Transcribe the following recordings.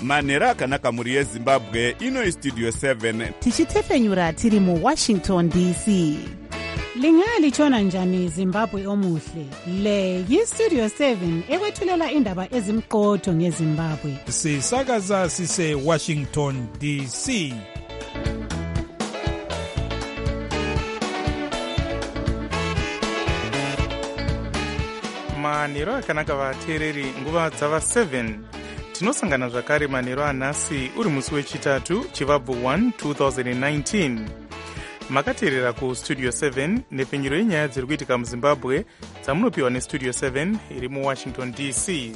manhero akanaka mhuri yezimbabwe. Ino istudio 7 tichitefenyura tiri muwashington dc. Lingalitshona njani Zimbabwe omuhle? Le yistudio 7 ekwethulela indaba ezimqotho ngeZimbabwe. Sisakaza sise Washington DC. Manhero akanaka vateereri, nguva dzava 7 tinosangana zvakare manhero anhasi uri musi wechitatu chivabvu 1 2019. Makateerera kustudio 7 nepfenyuro yenyaya dziri kuitika muzimbabwe dzamunopiwa nestudio 7 iri muwashington dc.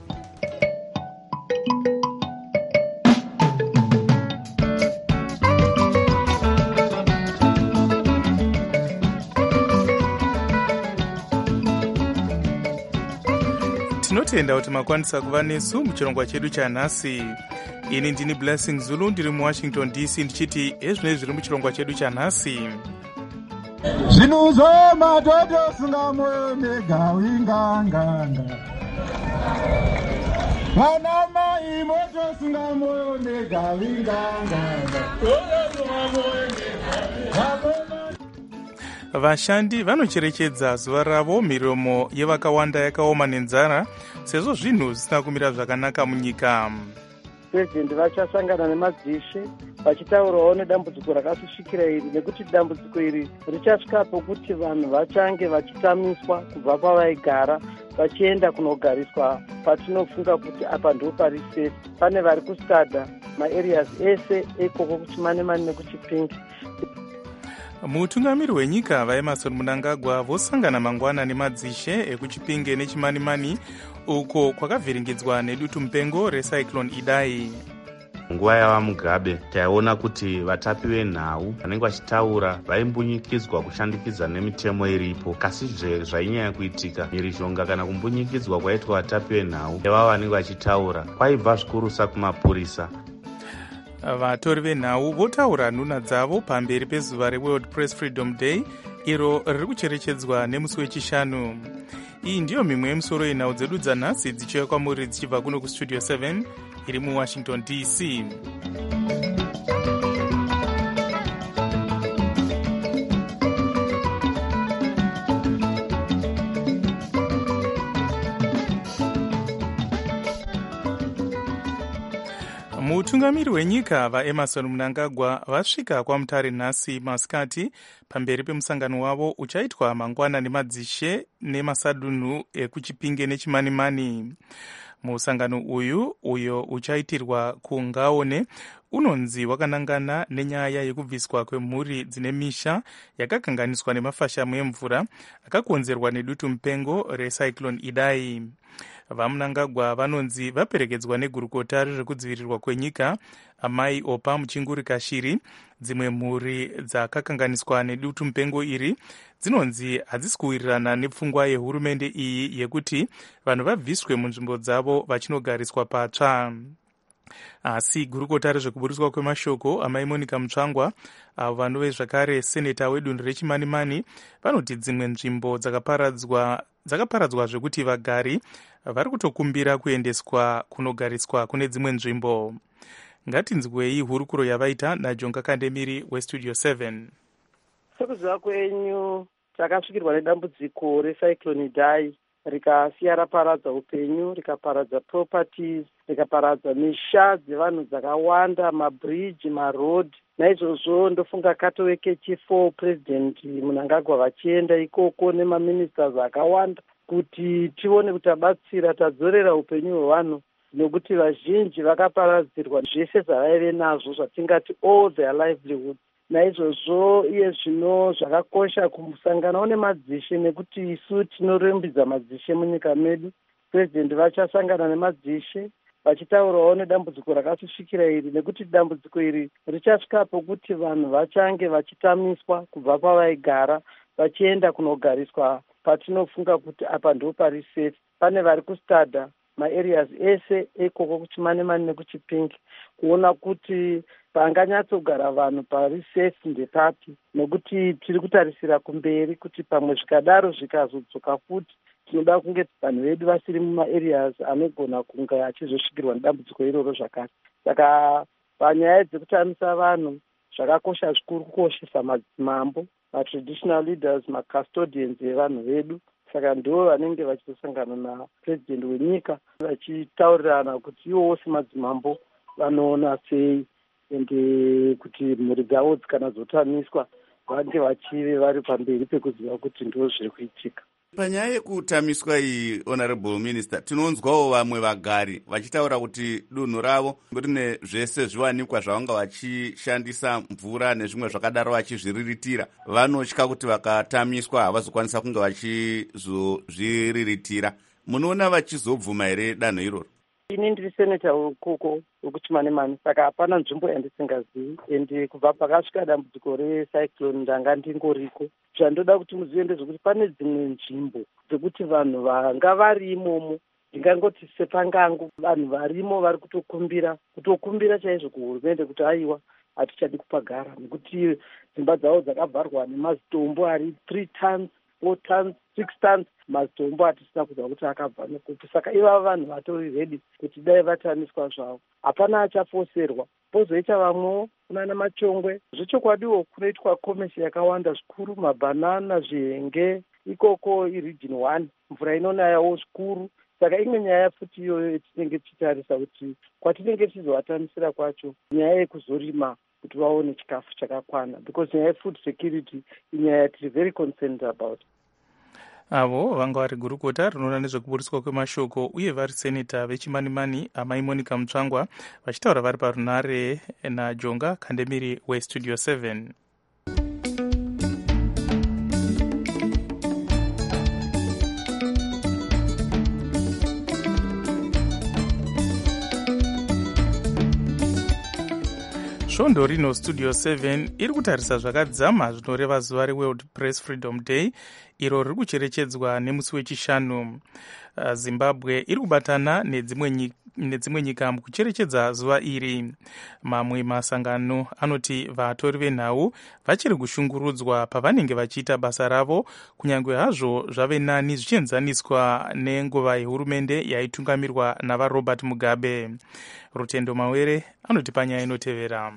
Tinotenda kuti makwanisa kuva nesu muchirongwa chedu chanhasi. Ini ndini Blessing Zulu, ndiri muwashington dc ndichiti ezvinei zviri muchirongwa chedu chanhasi. Zvinuzo madodo sungamoyo negawinganganga, vana mai moto sungamoyo negawinganganga. Vashandi vanocherechedza zuva ravo, miromo yevakawanda yakaoma nenzara sezvo zvinhu zvisina kumira zvakanaka munyika. President vachasangana nemadzishe vachitaurawo nedambudziko rakasvishikira iri, nekuti dambudziko iri richasvika pokuti vanhu vachange vachitamiswa kubva pavaigara vachienda kunogariswa patinofunga kuti apa ndo pari safe. Pane vari kustada maareas ese ekoko kuchimanemane nekuchipingi. Mutungamiri wenyika vaEmmerson Mnangagwa vosangana mangwana nemadzishe ekuchipinge nechimanimani uko kwakavhiringidzwa nedutu mupengo recyclone Idai. Nguva yava Mugabe taiona kuti vatapi venhau vanenge vachitaura vaimbunyikidzwa kushandikidza nemitemo iripo, kasi zvainyanya kuitika mhirizhonga kana kumbunyikidzwa kwaitwa vatapi venhau nevavo vanenge vachitaura kwaibva zvikurusa kumapurisa. Vatori venhau votaura nhuna dzavo pamberi pezuva reWorld Press Freedom Day iro riri kucherechedzwa nemusi wechishanu. Iyi ndiyo mimwe yemusoro yenhau dzedu dzanhasi dzichiuya kwamuri dzichibva kuno kustudio 7 iri muwashington dc. Mutungamiri wenyika vaEmmerson Mnangagwa vasvika kwaMutare nhasi masikati pamberi pemusangano wavo uchaitwa mangwana nemadzishe nemasadunhu ekuchipinge nechimanimani. Musangano uyo uchaitirwa kuNgaone unonzi wakanangana nenyaya yekubviswa kwemhuri dzine misha yakakanganiswa nemafashamu emvura akakonzerwa nedutu mupengo recyclone Idai. VaMnangagwa vanonzi vaperekedzwa negurukota rezvekudzivirirwa kwenyika Amai Opa Muchinguri Kashiri. Dzimwe mhuri dzakakanganiswa nedutu mupengo iri dzinonzi hadzisi kuwirirana nepfungwa yehurumende iyi yekuti vanhu vabviswe munzvimbo dzavo vachinogariswa patsva. Asi gurukota rezvekuburiswa kwemashoko Amai Monica Mutsvangwa avo vanove zvakare seneta wedunhu rechimanimani vanoti dzimwe nzvimbo dzakaparadzwa zvekuti vagari vari kutokumbira kuendeswa kunogariswa kune dzimwe nzvimbo. Ngatinzwei hurukuro yavaita naJonga Kandemiri westudio 7. Sekuziva kwenyu takasvikirwa nedambudziko recyclone Idai rikasiya raparadza upenyu, rikaparadza properties, rikaparadza misha dzevanhu dzakawanda, mabridge, maroad. Naizvozvo ndofunga katoweke chifo President Mnangagwa vachienda ikoko nemaministers akawanda kuti tione kuti abatsira tadzorera upenyu hwevanhu, nekuti vazhinji vakaparadzirwa zvese zvavaive nazvo zvatingati all their livelihood. Naizvozvo iye zvino zvakakosha kumusanganawo nemadzishe nekuti isu tinorumbidza madzishe munyika medu. President vachasangana nemadzishe vachitaurawo nedambudziko rakasvishikira iri, nekuti dambudziko iri richasvika pokuti vanhu vachange vachitamiswa kubva pavaigara vachienda kunogariswa patinofunga kuti apa ndo pari safe. Pane vari kustada maareas ese ekoko kuchimanemane nekuchipingi kuona kuti panganyatsogara vanhu pari safe ndepapi, nekuti tiri kutarisira kumberi kuti pamwe zvikadaro zvikazodzoka futi tinoda kunge vanhu vedu vasiri mumaareas anogona kunge achizosvikirwa nedambudziko iroro zvakare. Saka panyaya dzekutamisa vanhu zvakakosha zvikuru kukoshesa madzimambo, matraditional leaders, macustodians evanhu vedu. Saka ndivo vanenge vachizosangana napurezidendi wenyika vachitaurirana kuti ivowo semadzimambo vanoona sei ende kuti mhuri dzavo kana dzotamiswa vange vachive vari pamberi pekuziva kuti ndo zviri kuitika. Panyaya yekutamiswa iyi, Honorable Minister, tinonzwawo vamwe vagari vachitaura kuti dunhu ravo rine zvese zviwanikwa zvavanga vachishandisa, mvura nezvimwe zvakadaro vachizviriritira. Vanotya kuti vakatamiswa havazokwanisa kunge vachizozviriritira. Munoona vachizobvuma here danho iroro? Ini ndiri seneta wekoko wekuChimanimani, saka hapana nzvimbo yandisingazivi, ende kubva pakasvika dambudziko recyclone ndanga ndingoriko. Zvandoda kuti muzive ndezvekuti pane dzimwe nzvimbo dzekuti vanhu vanga vari imomo, ndingangoti sepangangu, vanhu varimo vari kutokumbira chaizvo kuhurumende kuti aiwa hatichadi kupagara, nekuti dzimba dzavo dzakavharwa nemazitombo ari 3 tons, 4 tons, 6 tons, mazitombo hatisina kuziva kuti akabva nekupi. Saka ivava vanhu vatori redi kuti dai vatamiswa zvavo, hapana achafoserwa. Pozoita vamwewo kunana Machongwe, zvechokwadiwo kunoitwa komesi yakawanda zvikuru, mabhanana, zvihenge, ikoko iregion 1, mvura inonayawo zvikuru. Saka imwe nyaya futi iyoyo yetinenge tichitarisa kuti kwatinenge tichizovatamisira kwacho nyaya yekuzorima kuti vaone chikafu chakakwana, because nyaya yefood security inyaya yatiri very concerned about. Avo vanga vari gurukota rinoona nezvekuburiswa kwemashoko uye vari seneta veChimanimani Amai Monica Mutsvangwa vachitaura vari parunare naJonga Kandemiri weStudio 7. Svondo rino Studio 7 iri kutarisa zvakadzama zvinoreva zuva reWorld Press Freedom Day iro riri kucherechedzwa nemusi wechishanu. Zimbabwe iri kubatana nedzimwe nyika mukucherechedza zuva iri. Mamwe masangano anoti vatori venhau vachiri kushungurudzwa pavanenge vachiita basa ravo, kunyange hazvo zvave nani zvichienzaniswa nenguva yehurumende yaitungamirwa navaRobert Mugabe. Rutendo Mawere anoti panyaya inotevera.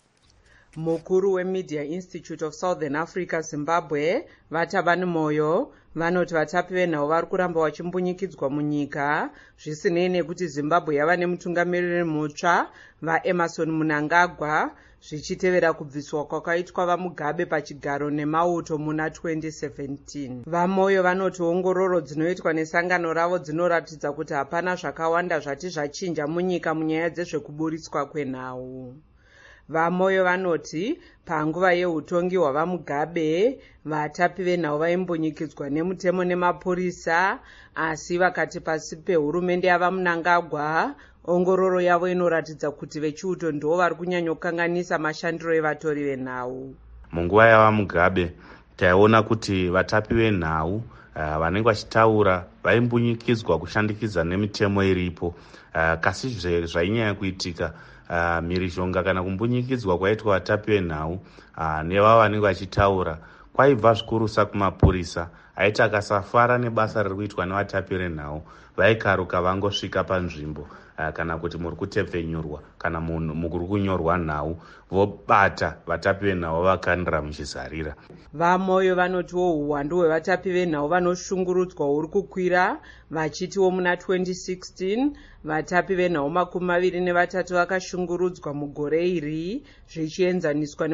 Mukuru weMedia Institute of Southern Africa Zimbabwe Vatabani Moyo vanoti vatapi venhau vari kuramba vachimbunyikidzwa munyika zvisinei nekuti Zimbabwe yava nemutungamiriri mutsva vaEmmerson Mnangagwa zvichitevera kubviswa kwakaitwa vaMugabe pachigaro nemauto muna 2017. VaMoyo vanoti ongororo dzinoitwa nesangano ravo dzinoratidza kuti hapana zvakawanda zvati zvachinja munyika munyaya dzezvekuburiswa kwenhau. VaMoyo vanoti panguva yeutongi hwavaMugabe vatapi venhau vaimbunyikidzwa nemutemo nemapurisa, asi vakati pasi pehurumende yavaMnangagwa ongororo yavo inoratidza kuti vechiuto ndo vari kunyanyokanganisa mashandiro evatori venhau. Munguva yavaMugabe taiona kuti vatapi venhau vanenge vachitaura vaimbunyikidzwa kushandikidza nemitemo iripo, kasi zvainyanya kuitika mhirizhonga kana kumbunyikidzwa kwaitwa vatapi venhau nevavo vanenge vachitaura kwaibva zvikurusa kumapurisa aiti akasafara nebasa riri kuitwa nevatapi venhau vaikaruka vangosvika panzvimbo kana kuti muri kutepfenyurwa kana muri kunyorwa nhau vobata vatapi venhau vakanira muchizarira. VaMoyo vanotiwo uwandu hwevatapi venhau vanoshungurudzwa huri kukwira vachitiwo muna 2016 vatapi venhau 23 vakashungurudzwa mugore iri zvichienzaniswa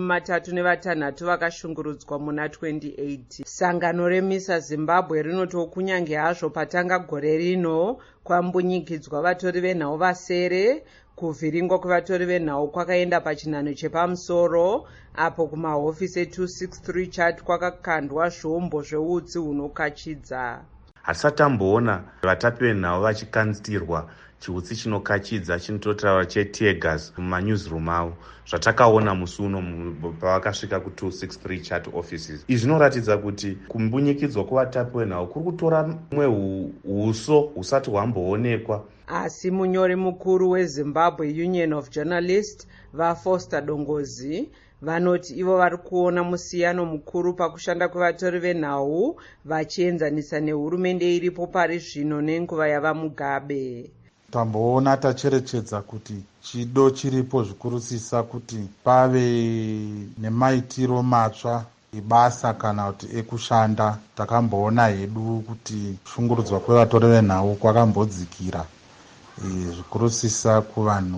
ne36 vakashungurudzwa muna 2018. Sangano reMISA Zimbabwe rinotiwo kunyange hazvo patanga gore rino kwambunyikidzwa vatori venhau vasere, kuvhiringwa kwevatori venhau kwakaenda pachinhano chepamusoro, apo kumahofisi e263 chat kwakakandwa zvombo zveutsi hunokachidza. Hatisati tamboona vatapi venhau vachikanzirwa chiutsi chinokachidza chinototaura cheteargas mumanewsroom avo zvatakaona musi uno pavakasvika ku263 chat offices. Izvi zvinoratidza kuti kumbunyikidzwa kwevatapi venhau kuri kutora umwe huso husati hwamboonekwa. Asi munyori mukuru weZimbabwe Union of Journalists vaFoster Dongozi vanoti ivo vari kuona musiyano mukuru pakushanda kwevatori venhau vachienzanisa nehurumende iripo pari zvino nenguva yava Mugabe. Tamboona tacherechedza kuti chido chiripo zvikurusisa kuti pave nemaitiro matsva ebasa kana kuti ekushanda. Takamboona hedu kuti kushungurudzwa kwevatori venhau kwakambodzikira zvikurusisa kuvanhu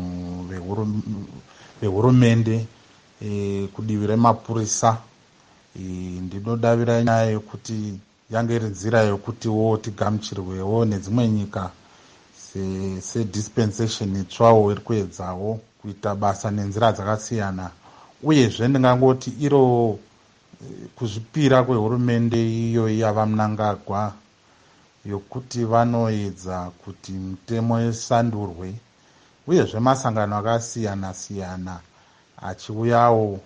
vehurumende kudivi remapurisa. Ndinodavira nyaya yokuti yange iri nzira yokutiwo tigamuchirwewo nedzimwe nyika sedispensation itsvawo iri kuedzawo kuita basa nenzira dzakasiyana. Uyezve ndingangoti iro kuzvipira kwehurumende iyoyi yava Mnangagwa yokuti vanoedza kuti mitemo isandurwe, uyezve masangano akasiyana siyana achiuyawo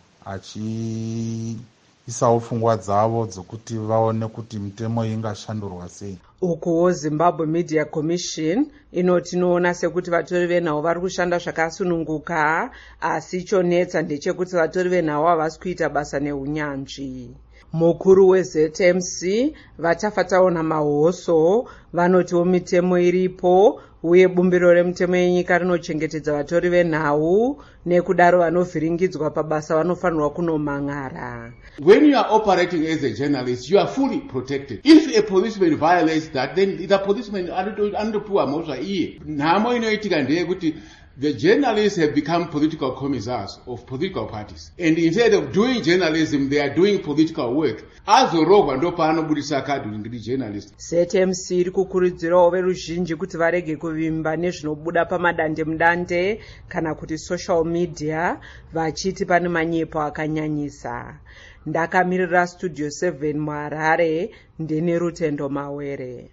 achiisawo pfungwa dzavo dzokuti vaone kuti mitemo iyi ingashandurwa sei. Ukuwo Zimbabwe Media Commission inotinoona sekuti vatori venhau vari kushanda zvakasununguka, asi chonetsa ndechekuti vatori venhau havasi kuita basa neunyanzvi. Mukuru weZMC Vatafataona Mahoso vanotiwo mitemo iripo uye bumbiro remitemo yenyika rinochengetedza vatori venhau, nekudaro vanovhiringidzwa pabasa vanofanirwa kunomangara. When you are operating as a journalist, you are fully protected. If a policeman violates that, then the policeman anopuwa mhosva iye. Nhamo inoitika ndeyekuti the journalists have become political commissars of political parties. And instead of doing journalism, they are doing political work. Azorogwa ndo paanobudisa kadhi ngiri journalist. ZMC iri kukurudzirawo veruzhinji kuti varege kuvimba nezvinobuda pamadande mudande kana kuti social media, vachiti pane manyepo akanyanyisa. Ndakamirira Studio 7 muHarare, ndine Rutendo Mawere.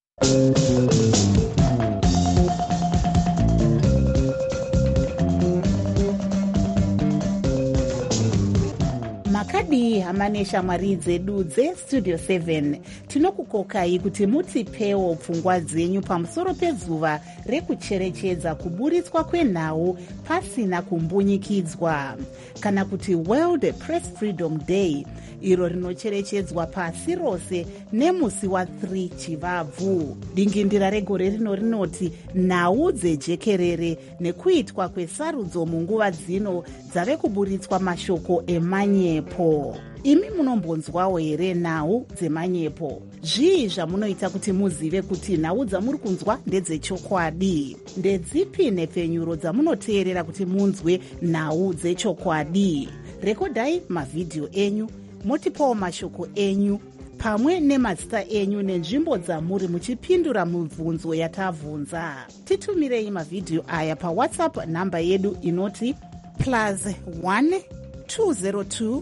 makadi hamanesha mwari dzedu dzestudio 7 tinokukokai kuti mutipewo pfungwa dzenyu pamusoro pezuva rekucherechedza kuburitswa kwenhau pasina kumbunyikidzwa, kana kuti World Press Freedom Day, iro rinocherechedzwa pasi rose nemusi wa3 Chivabvu. Dingindira regore rino rinoti nhau dzejekerere nekuitwa kwesarudzo munguva dzino dzave kuburitswa mashoko emanyepo. Imi munombonzwawo here nhau dzemanyepo? Zvii zvamunoita kuti muzive kuti nhau dzamuri kunzwa ndedzechokwadi? Ndedzipi nhepfenyuro dzamunoteerera kuti munzwe nhau dzechokwadi? Rekodai mavhidhiyo enyu, motipawo mashoko enyu pamwe nemazita enyu nenzvimbo dzamuri muchipindura mibvunzo yatabvunza. Titumirei mavhidhiyo aya paWhatsApp namba yedu inoti +1 202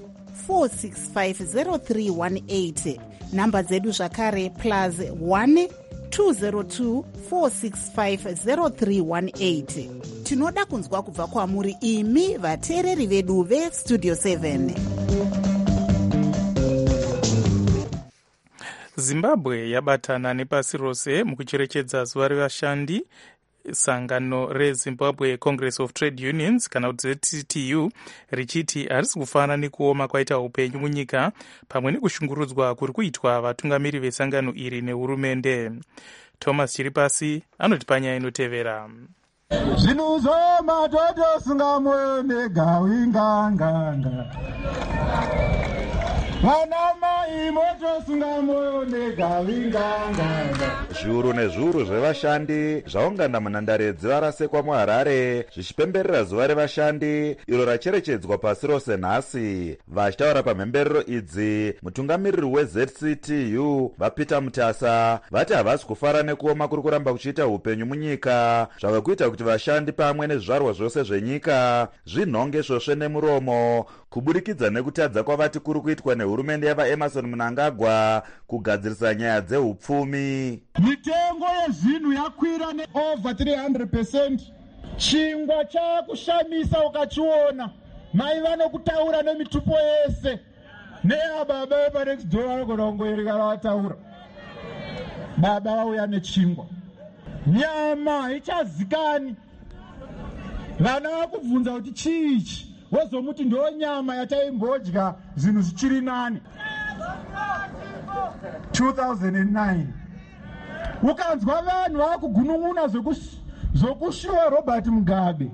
4650318. Namba dzedu zvakare +1 202 4650318. Tinoda kunzwa kubva kwamuri imi vateereri vedu veStudio 7. Zimbabwe yabatana nepasi rose mukucherechedza zuva revashandi. Sangano reZimbabwe Congress of Trade Unions kana kuti ZTU richiti harisi kufanana nekuoma kwaita upenyu munyika pamwe nekushungurudzwa kuri kuitwa vatungamiri vesangano iri nehurumende. Thomas Chiripasi anotipa nyaya inotevera. Zvinuzo matoto sungamoyo negawinganganga vanamai moto sungamoyo negawinganganga. Zviuru nezviuru zvevashandi zvaungana munhandare dziva rasekwa muHarare zvichipemberera zuva revashandi iro racherechedzwa pasi rose nhasi. Vachitaura pamhemberero idzi, mutungamiriri weZCTU vaPeter Mutasa vati havasi kufara nekuoma kuri kuramba kuchiita upenyu munyika zvave kuita kuti vashandi pamwe nezvizvarwa zvose zvenyika zvinhonge svosve nemuromo kuburikidza nekutadza kwavati kuri kuitwa nehurumende yavaEmmerson Mnangagwa kugadzirisa nyaya dzeupfumi. Mitengo yezvinhu yakwira neover 300%. Chingwa chakushamisa ukachiona. Mai vanokutaura nemitupo yese. Neababa vepanext door vanogona kungoereka vataura. Baba vauya nechingwa. Nyama ichazikani. Vana vakubvunza kuti chiichi. wozomuti ndo nyama yataimbodya zvinhu zvichiri nani. 2009 ukanzwa vanhu vakugunun'una zvokushuva Robert Mugabe.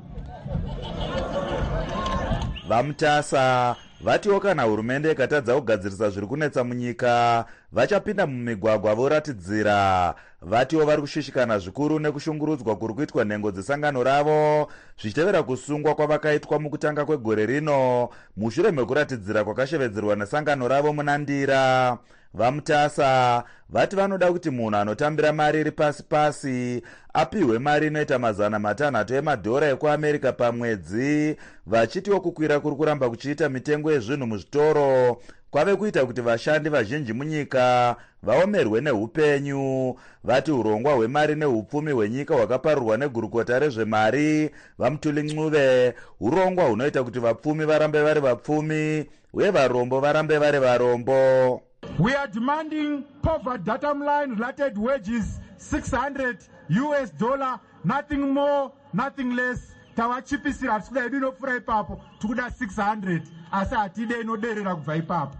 vamutasa vatiwo kana hurumende ikatadza kugadzirisa zviri kunetsa munyika vachapinda mumigwagwa voratidzira. vatiwo vari kushishikana zvikuru nekushungurudzwa kuri kuitwa nhengo dzesangano ravo zvichitevera kusungwa kwavakaitwa mukutanga kwegore rino mushure mekuratidzira kwakashevedzerwa nesangano ravo munandira. vamutasa vati vanoda kuti munhu anotambira mari iri pasi pasi apihwe mari inoita $600 emadhora ekuamerica pamwedzi, vachitiwo kukwira kuri kuramba kuchiita mitengo yezvinhu muzvitoro kwave kuita kuti vashandi vazhinji munyika vaomerwe neupenyu. vati urongwa hwemari neupfumi hwenyika hwakaparurwa negurukota rezvemari vaMutuli Ncube urongwa hunoita kuti vapfumi varambe vari vapfumi uye varombo varambe vari varombo. We are demanding poverty datum line related wages $600, nothing more, nothing less. Tawachipisira hatikuda hedu inopfuura ipapo, tikuda 600 asi hatide inoderera kubva ipapo.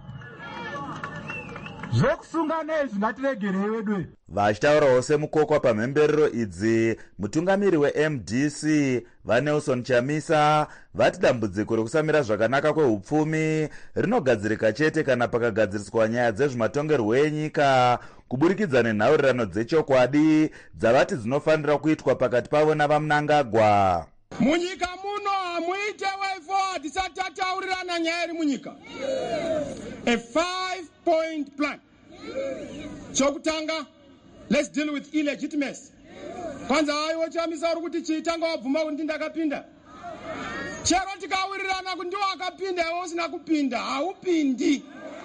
Zvekusungana izvi ngatiregerei wedwe. vachitaurawo semukokwa pamhemberero idzi mutungamiri weMDC vaNelson Chamisa vati dambudziko rekusamira zvakanaka kwehupfumi rinogadzirika chete kana pakagadziriswa nyaya dzezvematongerwo enyika kuburikidza nenhaurirano dzechokwadi dzavati dzinofanira kuitwa pakati pavo navaMnangagwa. munyika muno hamuite way forward tisati tataurirana nyaya iri munyika. A 5-point plan. chokutanga, let's deal with illegitimacy. kwanza aiwo Chamisa uri kuti chitanga wabvuma kuti ndakapinda. chero tikawirirana kuti ndiwo akapinda iwe usina kupinda haupindi.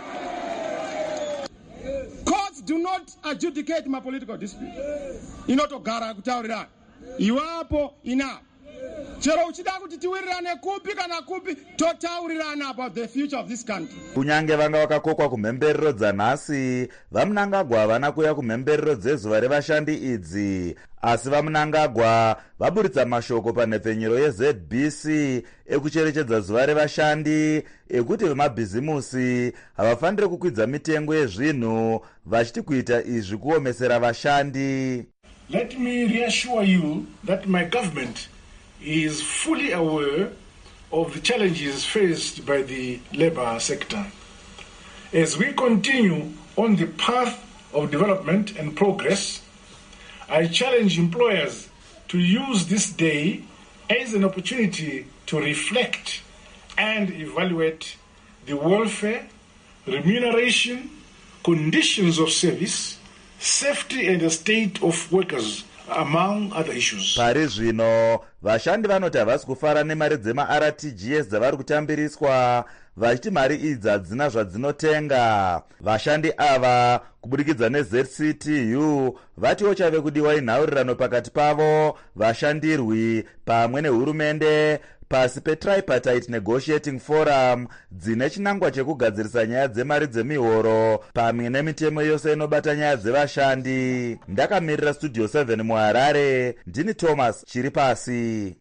Courts do not adjudicate my political dispute. Inotogara kutaurirana iwapo ina. chero uchida kuti tiwirirane kupi kana kupi totaurirana about the future of this country. kunyange vanga vakakokwa kumhemberero dzanhasi vaMnangagwa havana kuuya kumhemberero dzezuva revashandi idzi, asi vaMnangagwa vaburitsa mashoko panhepfenyuro yeZBC ekucherechedza zuva revashandi ekuti vemabhizimusi havafaniri kukwidza mitengo yezvinhu vachiti kuita izvi kuomesera vashandi. Let me reassure you that my government is fully aware of the challenges faced by the labor sector. As we continue on the path of development and progress, I challenge employers to use this day as an opportunity to reflect and evaluate the welfare, remuneration, conditions of service, safety and the state of workers, among other issues. Pari zvino vashandi vanoti havasi kufara nemari dzemaRTGS dzavari kutambiriswa vachiti mari idzi hadzina zvadzinotenga. vashandi ava kuburikidza neZCTU vatiwo chave kudiwa inhaurirano pakati pavo vashandirwi pamwe nehurumende pasi peTripartite Negotiating Forum dzine chinangwa chekugadzirisa nyaya dzemari dzemihoro pamwe nemitemo yose inobata nyaya dzevashandi. Ndakamirira Studio 7 muHarare, ndini Thomas Chiripasi.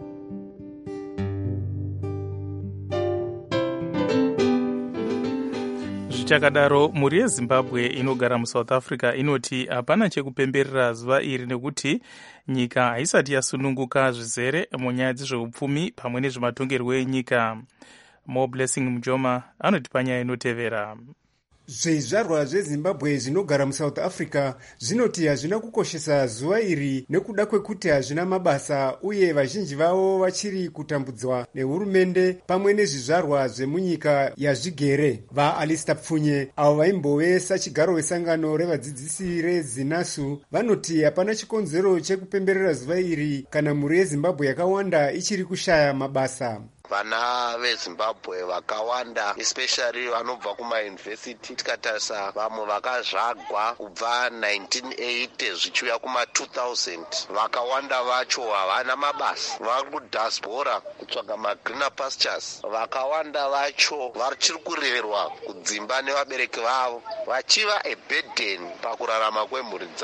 Zvichakadaro, mhuri yeZimbabwe inogara muSouth Africa inoti hapana chekupemberera zuva iri nekuti nyika haisati yasununguka zvizere munyaya dzezveupfumi pamwe nezvematongerwo enyika. More Blessing Mujoma anoti panyaya inotevera. Zvizvarwa zveZimbabwe zvinogara muSouth Africa zvinoti hazvina kukoshesa zuva iri nekuda kwekuti hazvina mabasa uye vazhinji vavo vachiri kutambudzwa nehurumende pamwe nezvizvarwa zvemunyika yazvigere. VaAlistair Pfunye avo vaimbove sachigaro wesangano revadzidzisi reZinasu vanoti hapana chikonzero chekupemberera zuva iri kana mhuri yeZimbabwe yakawanda ichiri kushaya mabasa. Vana veZimbabwe vakawanda especially vanobva kumayunivhesiti tikatarisa vamwe vakazvagwa kubva 1980 zvichiuya kuma2000 vakawanda vacho havana mabasa vari kudhasbora kutsvaga magreener pastures. Vakawanda vacho vachiri kurerwa kudzimba nevabereki vavo vachiva a burden pakurarama kwemhuri dzavo.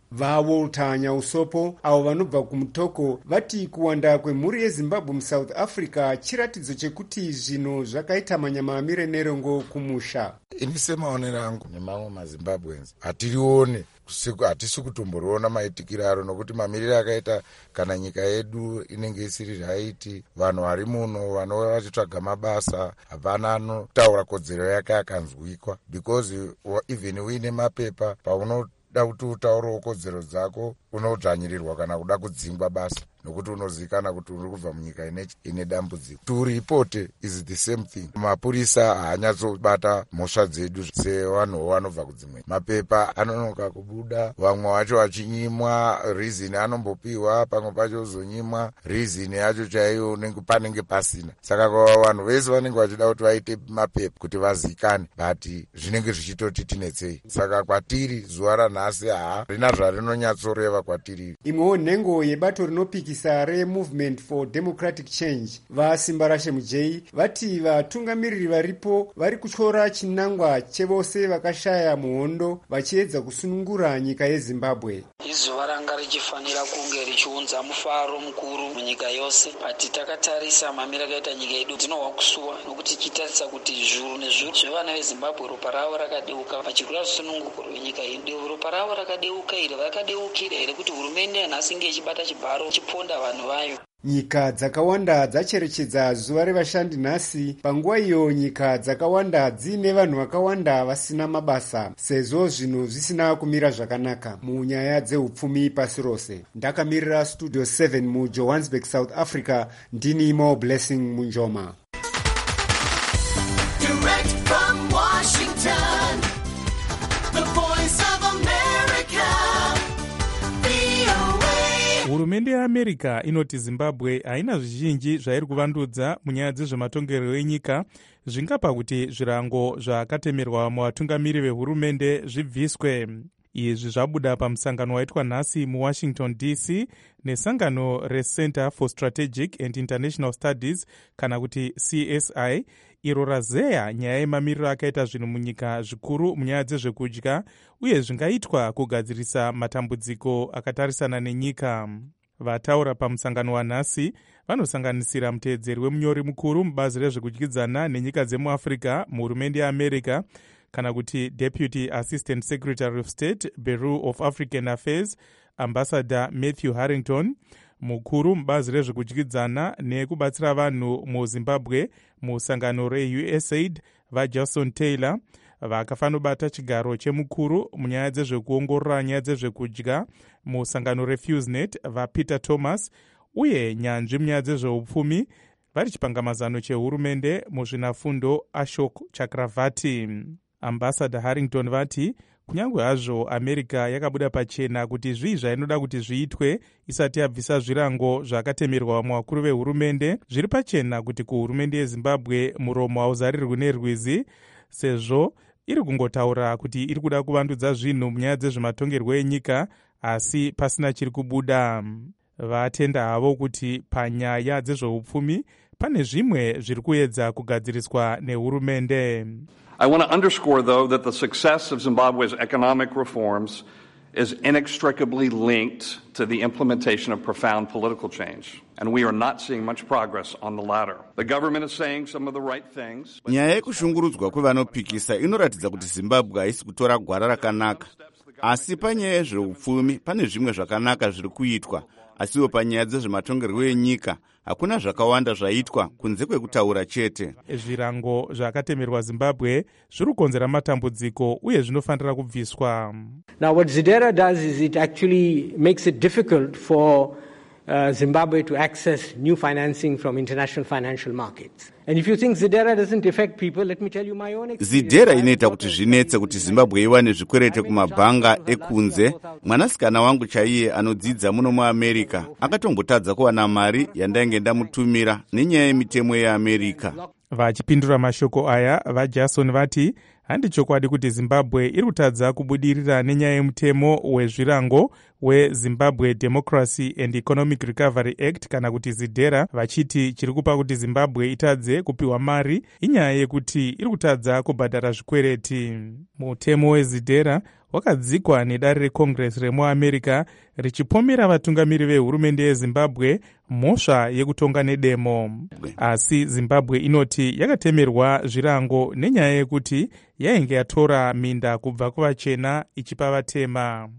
vaWalter Nyausopo avo vanobva kumutoko vati kuwanda kwemhuri yeZimbabwe muSouth Africa chiratidzo chekuti zvinhu zvakaita manyama amire nerongo kumusha. Ini semaonero angu nemamwe maZimbabweans hatirione hatisi kutomboriona maitikiro aro, nokuti mamiriro akaita kana nyika yedu inenge isiri raiti, vanhu vari muno vanova vachitsvaga mabasa hapana anotaura kodzero yake akanzwikwa, because even uine mapepa paunoda kuti utaurewo kodzero dzako unodzvanyirirwa kana kuda kudzingwa basa, nokuti unozivikanwa kuti uri kubva munyika ine dambudziko. To report is the same thing. Mapurisa haanyatsobata mhosva dzedu sevanhuwo vanobva kudzimwe. Mapepa anonoka kubuda, vamwe vacho vachinyimwa, reason anombopiwa, pamwe pacho uzonyimwa, reason yacho chaiyo panenge pasina. Saka vanhu vese vanenge vachida kuti vaite mapepa kuti vazikane, but zvinenge zvichitoti tinetsei. Saka kwatiri zuva ranhasi harina zvarinonyatsoreva kwatiri. Imwewo nhengo yebato rinopikisa reMovement for Democratic Change vaSimba Rashe Mujei vati vatungamiriri varipo vari kutyora chinangwa chevose vakashaya muhondo vachiedza kusunungura nyika yeZimbabwe. Izuva ranga richifanira kunge richiunza mufaro mukuru munyika yose, but takatarisa mamira akaita nyika yedu dzinohwa kusuwa, nokuti tichitarisa kuti zviuru nezviuru zvevana veZimbabwe ropa ravo rakadeuka pachirwira zvisununguko rwenyika yedu. Ropa ravo rakadeuka here vakadeukira here kuti hurumende yanhasi inge ichibata chibharo chiponda vanhu vayo. Nyika dzakawanda dzacherechedza zuva revashandi nhasi, panguva iyo nyika dzakawanda dziine vanhu vakawanda vasina mabasa, sezvo zvinhu zvisina kumira zvakanaka munyaya dzeupfumi pasi rose. Ndakamirira Studio 7 muJohannesburg, South Africa, ndini Mo Blessing Munjoma. Direct from Washington, the voice of America, VOA. Hurumende yeAmerica inoti Zimbabwe haina zvizhinji zvairi kuvandudza munyaya dzezvematongerwo enyika zvingapa kuti zvirango zvakatemerwa muvatungamiri vehurumende zvibviswe. Izvi zvabuda pamusangano waitwa nhasi muWashington DC nesangano reCenter for Strategic and International Studies kana kuti CSI, iro razeya nyaya yemamiriro akaita zvinhu munyika zvikuru munyaya dzezvekudya uye zvingaitwa kugadzirisa matambudziko akatarisana nenyika. Vataura pamusangano wanhasi vanosanganisira muteedzeri wemunyori mukuru mubazi rezvekudyidzana nenyika dzemuAfrica muhurumende yeAmerica kana kuti Deputy Assistant Secretary of State, Bureau of African Affairs, Ambassador Matthew Harrington, mukuru mubazi rezvekudyidzana nekubatsira vanhu muZimbabwe musangano reUSAID vaJason Taylor, vakafanobata chigaro chemukuru munyaya dzezvekuongorora nyaya dzezvekudya musangano reFusenet vaPeter Thomas, uye nyanzvi munyaya dzezveupfumi vari chipangamazano chehurumende muzvinafundo Ashok Chakravarti. Ambassador Harrington vati kunyange hazvo America yakabuda pachena kuti zvii zvainoda kuti zviitwe isati yabvisa zvirango zvakatemerwa muvakuru vehurumende, zviri pachena kuti kuhurumende yeZimbabwe muromo hauzarirwi nerwizi, sezvo iri kungotaura kuti iri kuda kuvandudza zvinhu munyaya dzezvematongerwo enyika asi pasina chiri kubuda. Vatenda havo kuti panyaya dzezveupfumi pane zvimwe zviri kuedza kugadziriswa nehurumende. I want to underscore, though, that the success of Zimbabwe's economic reforms is inextricably linked to the implementation of profound political change, and we are not seeing much progress on the latter. The government is saying some of the right things. Nyaya yekushungurudzwa kwevanopikisa inoratidza kuti Zimbabwe haisi kutora gwara rakanaka, asi panyaya yezveupfumi pane zvimwe zvakanaka zviri kuitwa, asiwo panyaya dzezvematongerwo enyika hakuna zvakawanda zvaitwa kunze kwekutaura chete. Zvirango zvakatemerwa Zimbabwe zviri kukonzera matambudziko uye zvinofanira kubviswa. Now what ZIDERA does is it actually makes it difficult for Zimbabwe to access new financing from international financial markets. And if you think ZIDERA doesn't affect people, let me tell you my own experience. ZIDERA inoita kuti zvinetse kuti Zimbabwe iwane zvikwerete kumabhanga ekunze. Mwanasikana wangu chaiye anodzidza muno muAmerica akatombotadza kuwana mari yandainge ndamutumira nenyaya yemitemo yeAmerica. Vachipindura mashoko aya, vaJason vati handi chokwadi kuti Zimbabwe iri kutadza kubudirira nenyaya yemutemo wezvirango weZimbabwe Democracy and Economic Recovery Act kana kuti ZIDERA, vachiti chiri kupa kuti Zimbabwe itadze kupiwa mari inyaya yekuti iri kutadza kubhadhara zvikwereti. Mutemo weZIDERA wakadzikwa nedare recongress remuamerica richipomera vatungamiri vehurumende yezimbabwe mhosva yekutonga nedemo. Asi zimbabwe inoti yakatemerwa zvirango nenyaya yekuti yainge yatora minda kubva kuvachena ichipa vatema.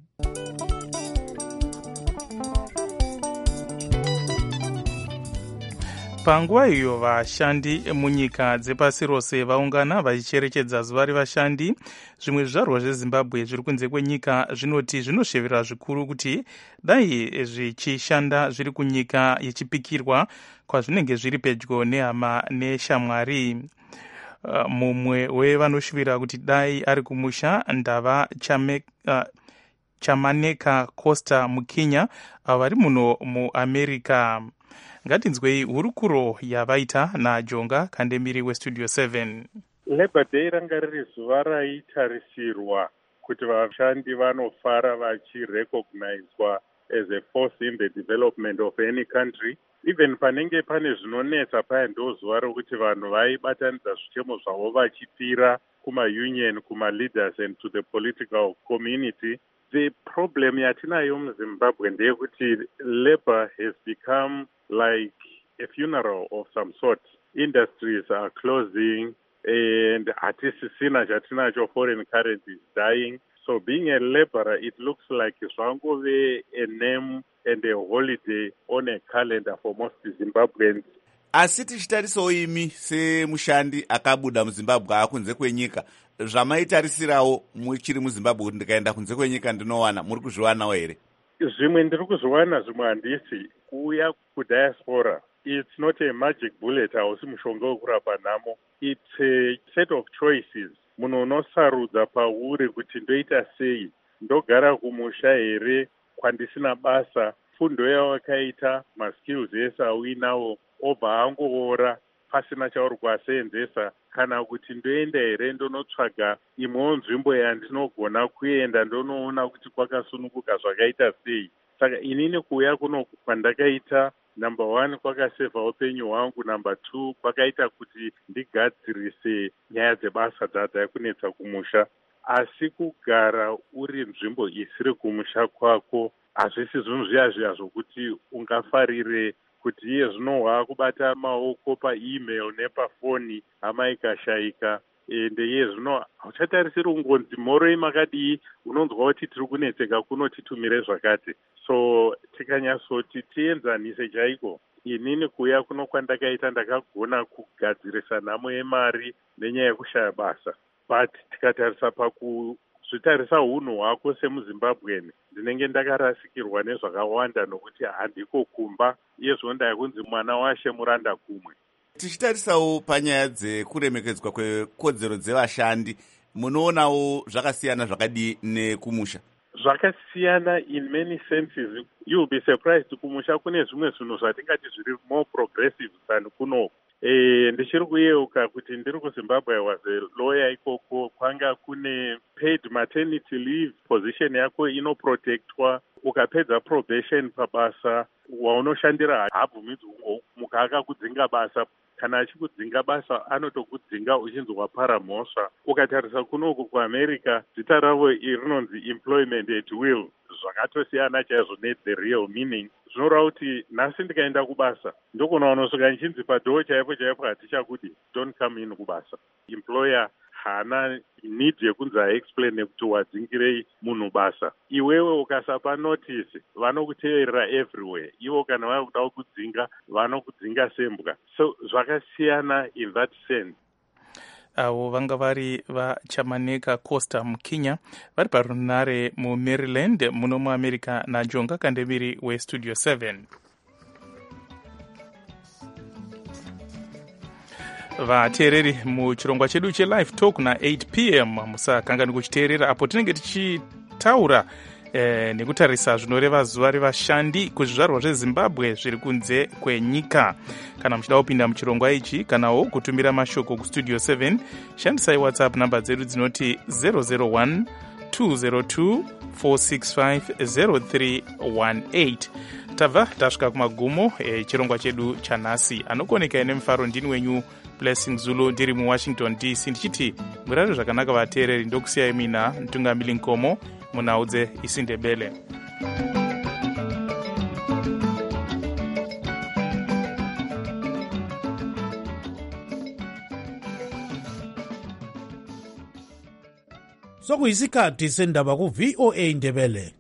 Panguva iyo vashandi munyika dzepasi rose vaungana vachicherechedza zuva revashandi. Zvimwe zvizvarwa zvezimbabwe zviri kunze kwenyika zvinoti zvinoshevera zvikuru kuti dai zvichishanda zviri kunyika yechipikirwa kwazvinenge zviri pedyo nehama neshamwari. Mumwe wevanoshuvira kuti dai ari kumusha ndava Chamaneka Costa muKenya vari muno muAmerica. Ngatinzwei hurukuro yavaita naJonga Kandemiri weStudio 7. Labor Day ranga riri zuva raitarisirwa kuti vashandi vanofara vachirecognizwa as a force in the development of any country. Even panenge pane zvinonetsa paya ndo zuva rokuti vanhu vaibatanidza zvitemo zvavo vachipira kuma-union, kuma-leaders and to the political community. The problem yatinayo muZimbabwe ndeyekuti labor has become like a funeral of some sort. Industries are closing and hatisisina chatinacho, foreign currency is dying. So being a laborer, it looks like zvangove a name and a holiday on a calendar for most Zimbabweans. Asi tichitarisawo imi semushandi akabuda muZimbabwe akunze kwenyika, zvamaitarisirawo muchiri muZimbabwe kuti ndikaenda kunze kwenyika ndinowana, muri kuzviwanawo here? Zvimwe ndiri kuzviwana, zvimwe handisi. Kuuya kudiaspora, it's not a magic bullet, hausi mushonga wekurapa nhamo. It's a set of choices. Munhu unosarudza pauri kuti ndoita sei, ndogara kumusha here, kwandisina basa, fundo yawakaita, maskills ese auinawo, obva angoora pasina chauri kuasenzesa, kana kuti ndoenda here ndonotsvaga imwewo nzvimbo yandinogona kuenda ndonoona kuti kwakasununguka zvakaita sei. Saka inini kuuya kuno kwandakaita, number 1 kwakasevha upenyu hwangu, number 2 kwakaita kuti ndigadzirise nyaya dzebasa dzaikunetsa kumusha. Asi kugara uri nzvimbo isiri kumusha kwako hazvisi zvinhu zviya zvokuti ungafarire kuti iye zvino waakubata maoko paemail nepafoni hama ikashayika, ende iye zvino hauchatarisiri ungonzi mhoroi makadii, unonzwa kuti tiri kunetseka kuno titumire zvakati. So tikanyatsoti tienzanise chaiko, inini kuuya kuno kwandakaita ndakagona kugadzirisa nhamo yemari nenyaya yekushaya basa. But tikatarisa pakuzvitarisa unhu hwako semuZimbabweni, ndinenge ndakarasikirwa nezvakawanda nokuti handiko kumba, iye zvondaya kunzi mwana washe muranda kumwe. Tichitarisawo panyaya dzekuremekedzwa kwekodzero dzevashandi, munoonawo zvakasiyana zvakadii nekumusha? Zvakasiyana in many senses. You will be surprised, kumusha kune zvimwe zvinhu zvatingati zviri more progressive than kuno. Ndichiri kuyeuka kuti ndiri kuZimbabwe, I was a lawyer ikoko, kwanga kune paid maternity leave, position yako inoprotectwa, ukapedza probation pabasa waunoshandira habvumidzwi kungomuka akakudzinga basa. Kana achikudzinga basa anotokudzinga uchinzi wapara mhosva. Ukatarisa kunoku kuAmerica, zita ravo rinonzi employment at will, zvakatosiyana chaizvo ne-the real meaning. Zvinoreva kuti nhasi ndikaenda kubasa ndokona unosvika nchinzi padhoo chaipo hatichakudi don't come in kubasa. Employer hana need yekunzi aexplain kuti wadzingirei munhu basa. Iwewe ukasapa notice vanokuteerera everywhere. Ivo kana vakuda kukudzinga vanokudzinga sembwa. So zvakasiyana in that sense. Avo vanga vari vaChamaneka Costa muKenya vari parunare muMaryland muno muAmerica naJonga Kandemiri weStudio 7. Vateereri muchirongwa chedu cheLive Talk na8 p.m. musakanganwi kuchiteerera apo tinenge tichitaura nekutarisa zvinoreva zuva revashandi kuzvizvarwa zveZimbabwe zviri kunze kwenyika. Kana muchida kupinda muchirongwa ichi kanawo kutumira mashoko kuStudio 7, shandisai WhatsApp namba dzedu dzinoti 001 202 465 0318. tabva tasvika kumagumo echirongwa chedu chanhasi. Anokoneka ine mufaro ndini wenyu Blessing Zulu ndiri muWashington DC ndichiti murare zvakanaka vateereri. Ndokusiyai mina Mtungamili Nkomo munhau dzeIsindebele. sokuyisikhathi sendaba ku VOA Ndebele.